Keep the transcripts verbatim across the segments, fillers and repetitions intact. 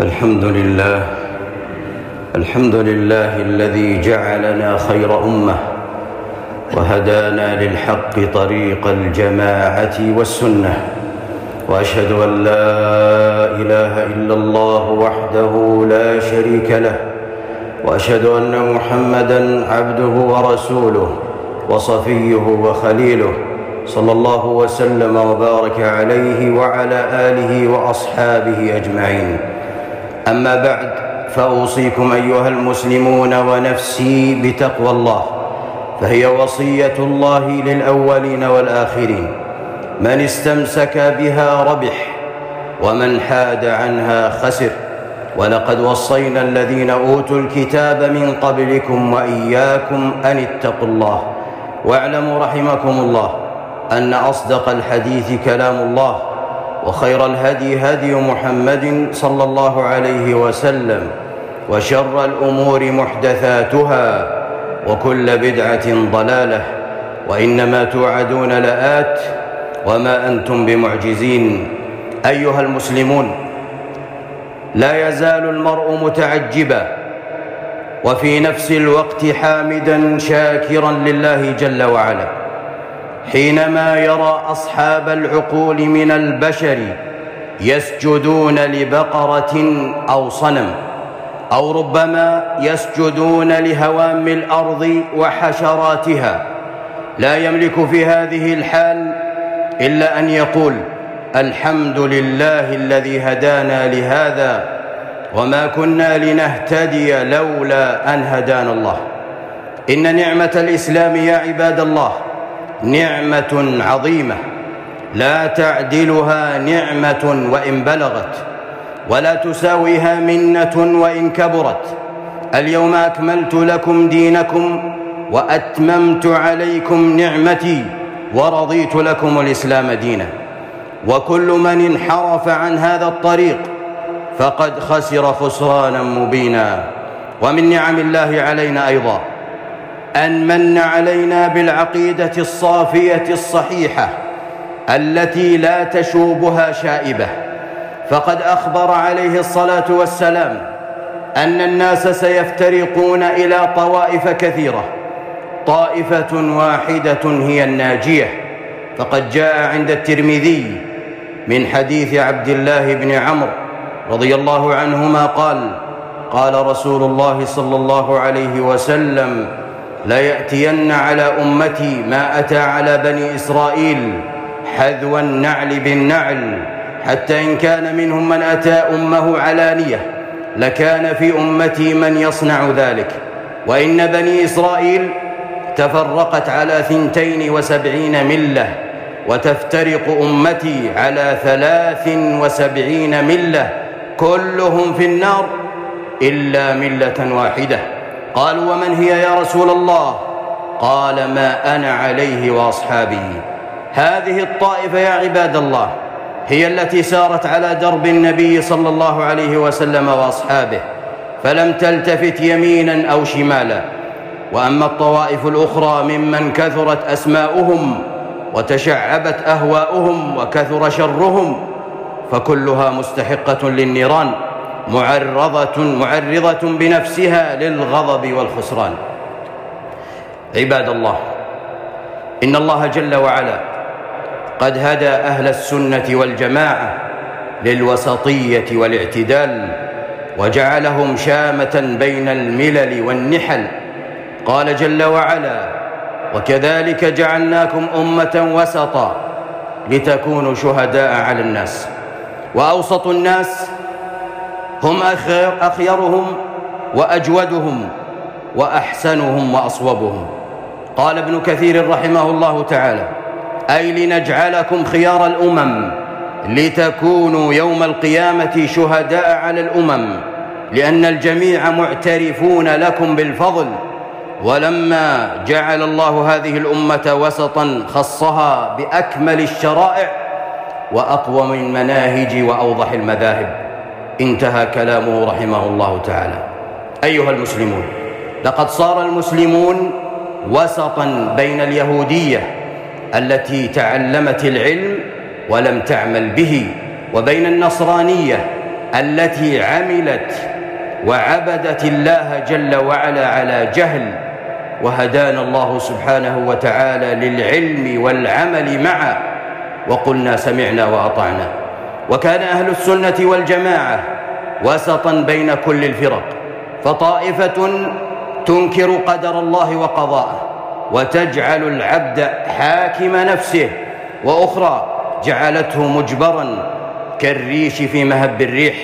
الحمد لله الحمد لله الذي جعلنا خير أمة وهدانا للحق طريق الجماعة والسنة، وأشهد أن لا إله إلا الله وحده لا شريك له، وأشهد أن محمدًا عبده ورسوله وصفيه وخليله، صلى الله وسلم وبارك عليه وعلى آله وأصحابه أجمعين. أما بعد، فأوصيكم أيها المسلمون ونفسي بتقوى الله، فهي وصية الله للأولين والآخرين. من استمسك بها ربح، ومن حاد عنها خسر. ولقد وصينا الذين أوتوا الكتاب من قبلكم وإياكم أن اتقوا الله. واعلموا رحمكم الله أن أصدق الحديث كلام الله، وخير الهدي هدي محمد صلى الله عليه وسلم، وشر الأمور محدثاتها، وكل بدعة ضلالة، وإنما توعدون لآت وما أنتم بمعجزين. أيها المسلمون، لا يزال المرء متعجبا وفي نفس الوقت حامدا شاكرا لله جل وعلا حينما يرى أصحاب العقول من البشر يسجدون لبقرة أو صنم، أو ربما يسجدون لهوام الأرض وحشراتها. لا يملك في هذه الحال إلا أن يقول: الحمد لله الذي هدانا لهذا، وما كنا لنهتدي لولا أن هدانا الله. إن نعمة الإسلام يا عباد الله نعمة عظيمة لا تعدلها نعمة وإن بلغت، ولا تساويها منة وإن كبرت. اليوم أكملت لكم دينكم وأتممت عليكم نعمتي ورضيت لكم الإسلام دينا. وكل من انحرف عن هذا الطريق فقد خسر خسرانا مبينا. ومن نعم الله علينا أيضا أن من علينا بالعقيدة الصافية الصحيحة التي لا تشوبها شائبة. فقد أخبر عليه الصلاة والسلام أن الناس سيفترقون إلى طوائف كثيرة، طائفة واحدة هي الناجية. فقد جاء عند الترمذي من حديث عبد الله بن عمرو رضي الله عنهما قال: قال رسول الله صلى الله عليه وسلم: لا يأتين على أمتي ما أتى على بني إسرائيل حذو النعل بالنعل، حتى إن كان منهم من أتى أمه علانية لكان في أمتي من يصنع ذلك. وإن بني إسرائيل تفرقت على ثنتين وسبعين ملة، وتفترق أمتي على ثلاث وسبعين ملة، كلهم في النار إلا ملة واحدة. قالوا: ومن هي يا رسول الله؟ قال: ما أنا عليه وأصحابي. هذه الطائفة يا عباد الله هي التي سارت على درب النبي صلى الله عليه وسلم وأصحابه، فلم تلتفت يمينا أو شمالا. وأما الطوائف الأخرى ممن كثرت أسماؤهم وتشعبت أهواؤهم وكثر شرهم فكلها مستحقة للنيران، معرضة معرضة بنفسها للغضب والخسران. عباد الله، إن الله جل وعلا قد هدى أهل السنة والجماعة للوسطية والاعتدال، وجعلهم شامة بين الملل والنحل. قال جل وعلا: وكذلك جعلناكم أمة وسطا لتكونوا شهداء على الناس. وأوسط الناس هم أخيرهم وأجودهم وأحسنهم وأصوبهم. قال ابن كثير رحمه الله تعالى: أي لنجعلكم خيار الأمم لتكونوا يوم القيامة شهداء على الأمم، لأن الجميع معترفون لكم بالفضل. ولما جعل الله هذه الأمة وسطا خصها بأكمل الشرائع وأقوم المناهج وأوضح المذاهب. انتهى كلامه رحمه الله تعالى. أيها المسلمون، لقد صار المسلمون وسطا بين اليهودية التي تعلمت العلم ولم تعمل به، وبين النصرانية التي عملت وعبدت الله جل وعلا على جهل، وهدانا الله سبحانه وتعالى للعلم والعمل معا، وقلنا سمعنا وأطعنا. وكان أهل السنة والجماعة وسطا بين كل الفرق، فطائفة تنكر قدر الله وقضاءه وتجعل العبد حاكم نفسه، وأخرى جعلته مجبرا كالريش في مهب الريح.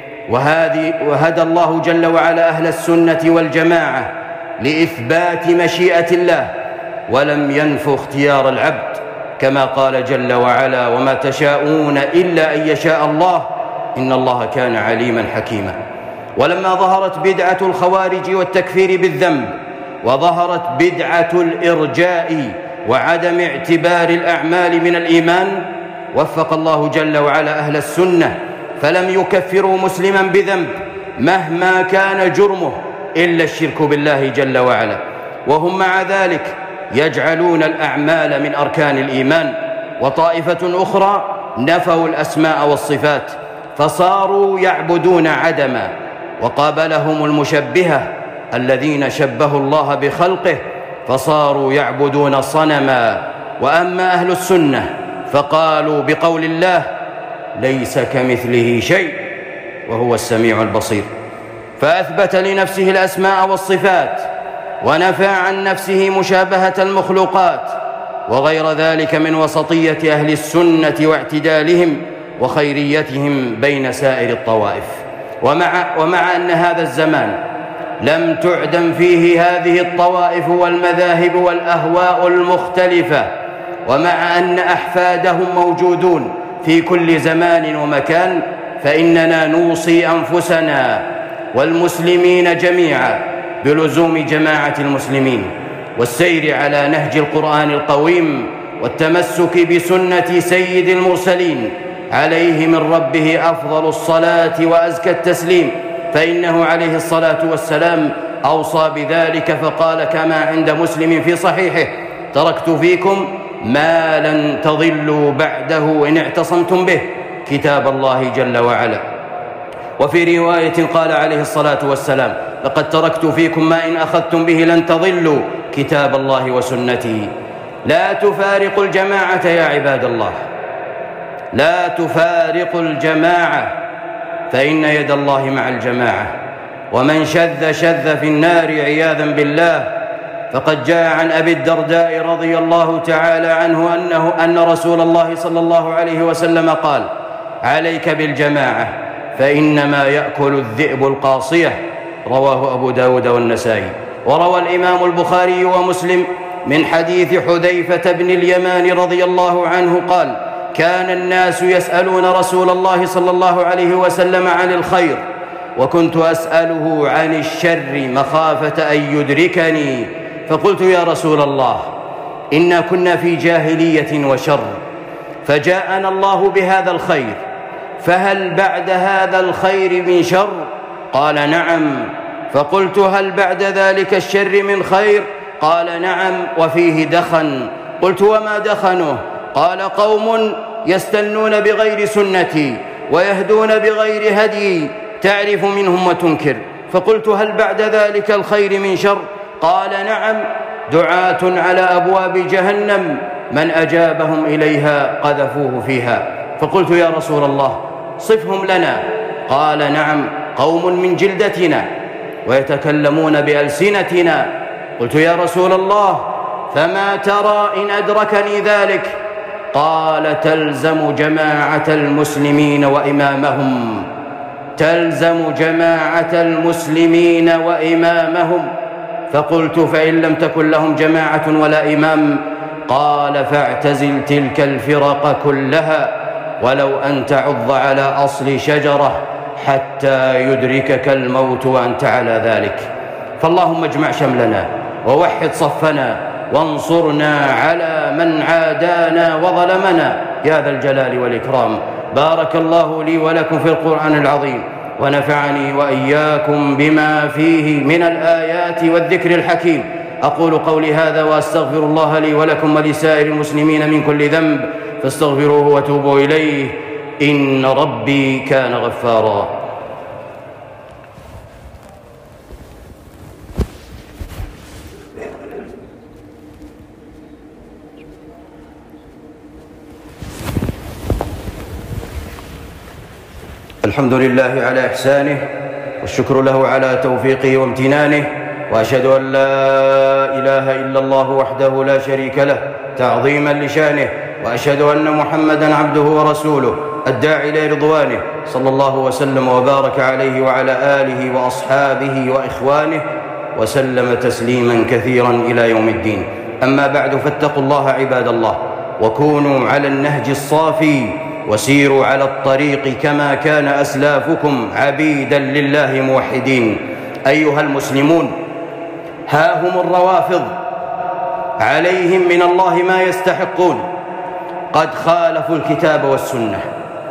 وهذه وهدى الله جل وعلا أهل السنة والجماعة لإثبات مشيئة الله، ولم ينفوا اختيار العبد، كما قال جل وعلا: وما تشاءون إلا أن يشاء الله إن الله كان عليما حكيما. ولما ظهرت بدعة الخوارج والتكفير بالذنب، وظهرت بدعة الإرجاء وعدم اعتبار الأعمال من الإيمان، وفق الله جل وعلا أهل السنة فلم يكفروا مسلما بذنب مهما كان جرمه إلا الشرك بالله جل وعلا، وهم مع ذلك يجعلون الأعمال من أركان الإيمان. وطائفة أخرى نفوا الأسماء والصفات فصاروا يعبدون عدما، وقابلهم المشبهة الذين شبهوا الله بخلقه فصاروا يعبدون صنما. وأما أهل السنة فقالوا بقول الله: ليس كمثله شيء وهو السميع البصير، فأثبت لنفسه الأسماء والصفات ونفى عن نفسه مشابهة المخلوقات، وغير ذلك من وسطية أهل السنة واعتدالهم وخيريتهم بين سائر الطوائف. ومع, ومع أن هذا الزمان لم تعدم فيه هذه الطوائف والمذاهب والأهواء المختلفة، ومع أن أحفادهم موجودون في كل زمان ومكان، فإننا نوصي أنفسنا والمسلمين جميعا بلزوم جماعة المسلمين والسير على نهج القرآن القويم والتمسك بسنة سيد المرسلين عليه من ربه أفضل الصلاة وأزكى التسليم، فإنه عليه الصلاة والسلام أوصى بذلك فقال كما عند مسلم في صحيحه: تركت فيكم ما لن تضلوا بعده إن اعتصمتم به، كتاب الله جل وعلا. وفي رواية قال عليه الصلاة والسلام: لقد تركت فيكم ما إن أخذتم به لن تضلوا، كتاب الله وسنتي. لا تفارقوا الجماعة يا عباد الله، لا تفارقوا الجماعة، فإن يد الله مع الجماعة، ومن شذ شذ في النار عياذا بالله. فقد جاء عن أبي الدرداء رضي الله تعالى عنه أنه أن رسول الله صلى الله عليه وسلم قال: عليك بالجماعة فإنما يأكل الذئب القاصية، رواه أبو داود والنسائي. وروى الإمام البخاري ومسلم من حديث حذيفة بن اليمان رضي الله عنه قال: كان الناس يسألون رسول الله صلى الله عليه وسلم عن الخير، وكنت أسأله عن الشر مخافة أن يدركني، فقلت: يا رسول الله، إنا كنا في جاهلية وشر، فجاءنا الله بهذا الخير، فهل بعد هذا الخير من شر؟ قال: نعم. فقلت: هل بعد ذلك الشر من خير؟ قال: نعم، وفيه دخن. قلت: وما دخنه؟ قال: قوم يستنون بغير سنتي ويهدون بغير هدي، تعرف منهم وتنكر. فقلت: هل بعد ذلك الخير من شر؟ قال: نعم، دعاة على أبواب جهنم من أجابهم إليها قذفوه فيها. فقلت: يا رسول الله، صفهم لنا. قال: نعم، قوم من جلدتنا ويتكلمون بألسنتنا. قلت: يا رسول الله، فما ترى إن أدركني ذلك؟ قال: تلزم جماعة المسلمين وإمامهم، تلزم جماعة المسلمين وإمامهم. فقلت: فإن لم تكن لهم جماعة ولا إمام؟ قال: فاعتزل تلك الفرق كلها، ولو أن تعض على أصل شجرة حتى يدركك الموت وأنت على ذلك. فاللهم اجمع شملنا ووحد صفنا وانصرنا على من عادانا وظلمنا يا ذا الجلال والإكرام. بارك الله لي ولكم في القرآن العظيم، ونفعني وإياكم بما فيه من الآيات والذكر الحكيم. أقول قولي هذا وأستغفر الله لي ولكم ولسائر المسلمين من كل ذنب، فاستغفروه وتوبوا إليه، إن ربي كان غفارا. الحمد لله على إحسانه، والشكر له على توفيقه وامتنانه، وأشهد أن لا إله إلا الله وحده لا شريك له تعظيما لشانه، وأشهد أن محمدًا عبده ورسوله الداعي إلى رضوانه، صلى الله وسلم وبارك عليه وعلى آله وأصحابه وإخوانه وسلم تسليما كثيرا إلى يوم الدين. أما بعد، فاتقوا الله عباد الله، وكونوا على النهج الصافي، وسيروا على الطريق كما كان أسلافكم عبيدا لله موحدين. أيها المسلمون، ها هم الروافض عليهم من الله ما يستحقون، قد خالفوا الكتاب والسنة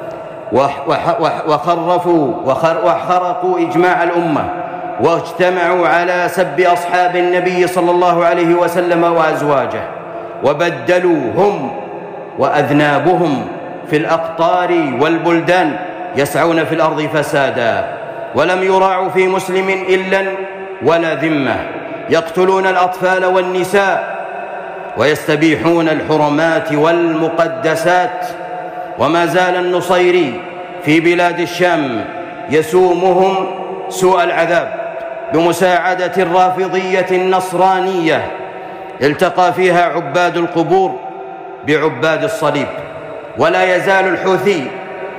وخرفوا وخرقوا إجماع الأمة، واجتمعوا على سب أصحاب النبي صلى الله عليه وسلم وأزواجه، وبدلوا هم وأذنابهم في الأقطار والبلدان يسعون في الأرض فسادا، ولم يراعوا في مسلم إلا ولا ذمة، يقتلون الأطفال والنساء، ويستبيحون الحرمات والمقدسات. وما زال النصيري في بلاد الشام يسومهم سوء العذاب بمساعدة الرافضية النصرانية، التقى فيها عباد القبور بعباد الصليب. ولا يزال الحوثي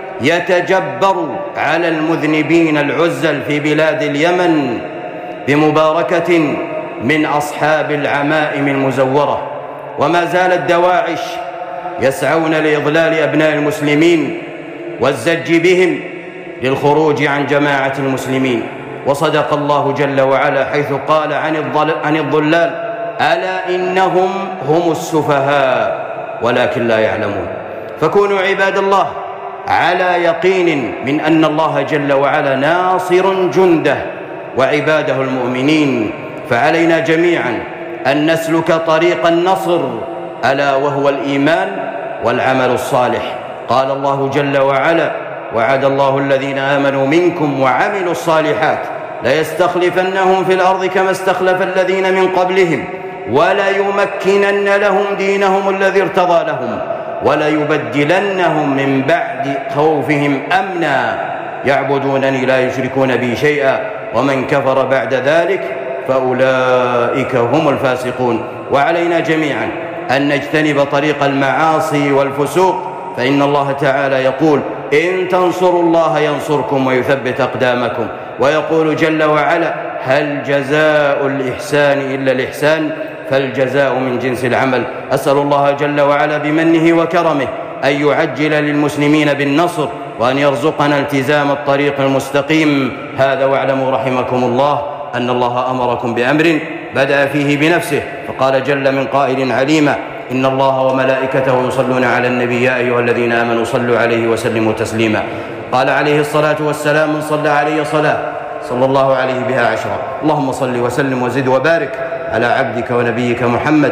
يتجبر على المذنبين العزل في بلاد اليمن بمباركة من أصحاب العمائم المزورة. وما زال الدواعش يسعون لإضلال أبناء المسلمين والزج بهم للخروج عن جماعة المسلمين. وصدق الله جل وعلا حيث قال عن الضلال: ألا إنهم هم السفهاء ولكن لا يعلمون. فكونوا عباد الله على يقين من أن الله جل وعلا ناصر جنده وعباده المؤمنين، فعلينا جميعا أن نسلك طريق النصر، ألا وهو الإيمان والعمل الصالح. قال الله جل وعلا: وعد الله الذين آمنوا منكم وعملوا الصالحات ليستخلفنهم في الأرض كما استخلف الذين من قبلهم وليمكنن لهم دينهم الذي ارتضى لهم وليبدلنهم من بعد خوفهم أمنا يعبدونني لا يشركون بي شيئا ومن كفر بعد ذلك فأولئك هم الفاسقون. وعلينا جميعا أن نجتنب طريق المعاصي والفسوق، فإن الله تعالى يقول: إن تنصروا الله ينصركم ويثبت أقدامكم. ويقول جل وعلا: هل جزاء الإحسان إلا الإحسان، فالجزاء من جنس العمل. أسأل الله جل وعلا بمنه وكرمه أن يعجل للمسلمين بالنصر، وأن يرزقنا التزام الطريق المستقيم. هذا واعلموا رحمكم الله أن الله أمركم بأمر بدأ فيه بنفسه، فقال جل من قائل عليما: إن الله وملائكته يصلون على النبي يا أيها الذين آمنوا صلوا عليه وسلموا تسليما. قال عليه الصلاة والسلام: من صلى عليه صلاة صلى الله عليه بها عشرا. اللهم صل وسلم وزد وبارك على عبدك ونبيك محمد.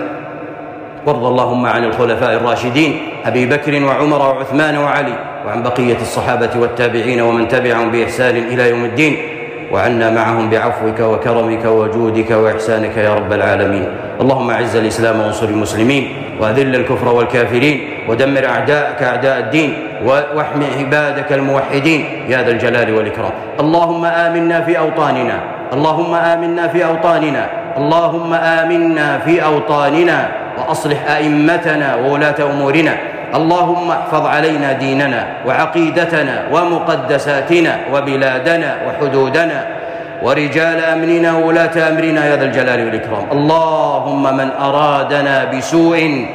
وارض اللهم عن الخلفاء الراشدين أبي بكر وعمر وعثمان وعلي، وعن بقية الصحابة والتابعين ومن تبعهم بإحسان إلى يوم الدين، وعنا معهم بعفوك وكرمك وجودك وإحسانك يا رب العالمين. اللهم أعز الإسلام وانصر المسلمين، وأذل الكفر والكافرين، ودمر أعداءك أعداء الدين، واحمي عبادك الموحدين يا ذا الجلال والإكرام. اللهم آمنا في أوطاننا، اللهم آمنا في أوطاننا، اللهم آمنا في أوطاننا، وأصلح أئمتنا وولاة أمورنا. اللهم احفظ علينا ديننا وعقيدتنا ومقدساتنا وبلادنا وحدودنا ورجال أمننا وولاة أمرنا يا ذا الجلال والإكرام. اللهم من أرادنا بسوء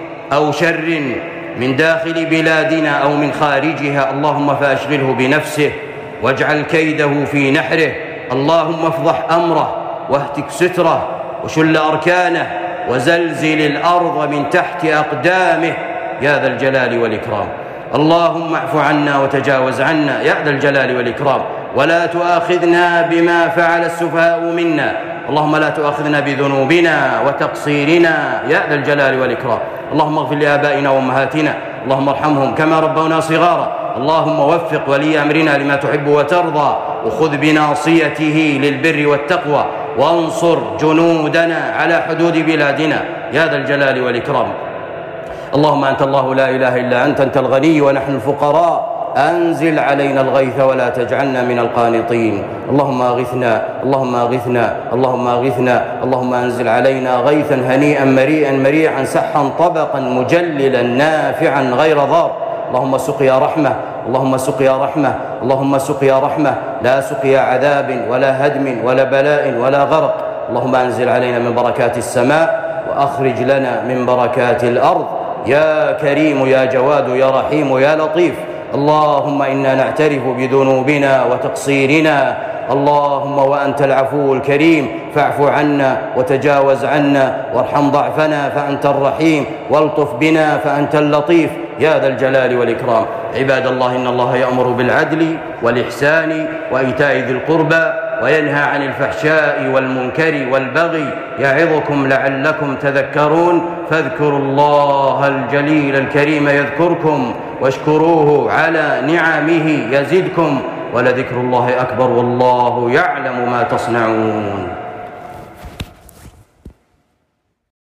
أو شر من داخل بلادنا أو من خارجها، اللهم فأشغله بنفسه واجعل كيده في نحره. اللهم افضح أمره واهتك ستره وشل أركانه وزلزل الأرض من تحت أقدامه يا ذا الجلال والإكرام. اللهم اعف عنا وتجاوز عنا يا ذا الجلال والإكرام، ولا تؤاخذنا بما فعل السفهاء منا. اللهم لا تؤاخذنا بذنوبنا وتقصيرنا يا ذا الجلال والإكرام. اللهم اغفر لآبائنا وأمهاتنا، اللهم ارحمهم كما ربونا صغارا. اللهم وفق ولي أمرنا لما تحب وترضى، وخذ بناصيته للبر والتقوى، وانصر جنودنا على حدود بلادنا يا ذا الجلال والإكرام. اللهم أنت الله لا إله إلا أنت، أنت الغني ونحن الفقراء، أنزل علينا الغيث ولا تجعلنا من القانطين. اللهم أغثنا اللهم أغثنا اللهم أغثنا اللهم أنزل علينا غيثا هنيئا مريئا مريعا سحا طبقا مجللا نافعا غير ضار. اللهم سقيا رحمة اللهم سقيا رحمة اللهم سقيا رحمة لا سقيا عذاب ولا هدم ولا بلاء ولا غرق. اللهم أنزل علينا من بركات السماء وأخرج لنا من بركات الأرض يا كريم يا جواد يا رحيم يا لطيف. اللهم إنا نعترف بذنوبنا وتقصيرنا، اللهم وأنت العفو الكريم فاعف عنا وتجاوز عنا وارحم ضعفنا فأنت الرحيم والطف بنا فأنت اللطيف يا ذا الجلال والإكرام. عباد الله، إن الله يأمر بالعدل والإحسان وإيتاء ذي القربى وينهى عن الفحشاء والمنكر والبغي يعظكم لعلكم تذكرون. فاذكروا الله الجليل الكريم يذكركم واشكروه على نعمه يزدكم ولذكر الله أكبر والله يعلم ما تصنعون.